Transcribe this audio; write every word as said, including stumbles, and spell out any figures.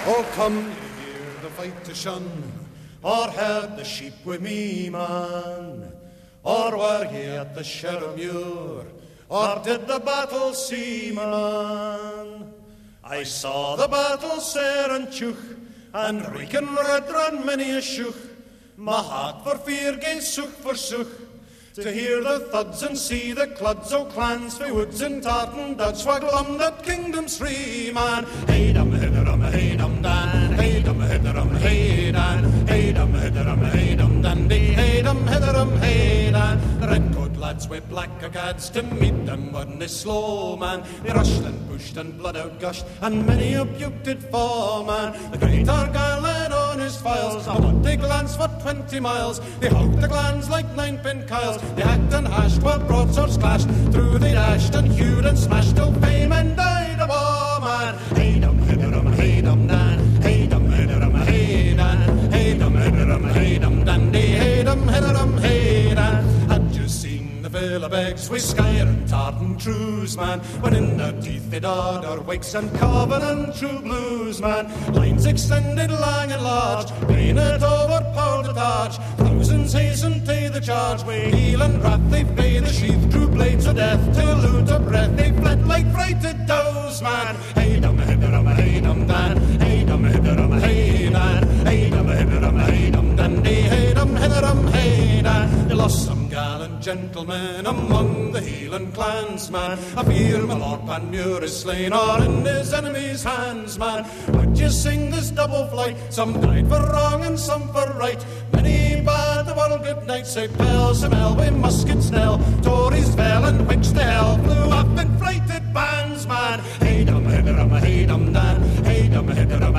Oh, come here the fight to shun, or had the sheep with me, man? Or were ye at the Sheriff-Muir, or did the battle see, man? I saw the battle sair and tuch, and reekin red ran many a shook. My heart for fear gae sook for sook, to hear the thuds and see the cluds o' clans fi woods and tartan Dutch waglum that kingdom's free, man. Hey dum hiderum, hey dum dan, hey dum hiderum, hey dan, hey dum hiderum, hey dum dandy, hey dum hiderum, hey dan. The redcoat lads with black agads to meet them when they slow, man. They rushed and pushed and blood out gushed, and many a puke did fall, man. The great Argyle led on his files, a bloody glance for twenty miles. They hogged the glans like nine-pin kiles. They hacked and hashed while broadswords clashed. Through they dashed and hewed and smashed till fame and died of war, man. Hey dum hiderum, hey dum dan, hey dum hiderum, hey dan, hey dum hiderum, hey dum dandy, hey dum hiderum, hey dan. Had you seen the Villabegs with Skyer and tartan trews, man, when in their teeth they'd order wakes and coven and true blues, man. Lines extended long and large, painted over powder targe. Thousands hastened to the charge, with heel and wrath they fay the sheath, drew blades of death till loot of breath they fled like frighted does, man. Hey dum hiderum, hey dum dan, hey dum hiderum, hey dan, hey dum hiderum, hey dum dandy, hey dum hiderum, hey dan. They lost some gallant gentlemen among the Hieland clansman. I fear my Lord Panmure is slain or in his enemy's hands, man. Would you sing this double flight? Some died for wrong and some for right. Many bade the world good night, say bells and hell with muskets knell. Tories fell and Whigs to hell flew up in frighted bands, man. Hey dum hiderum, hey dum dan, hey dum hiderum,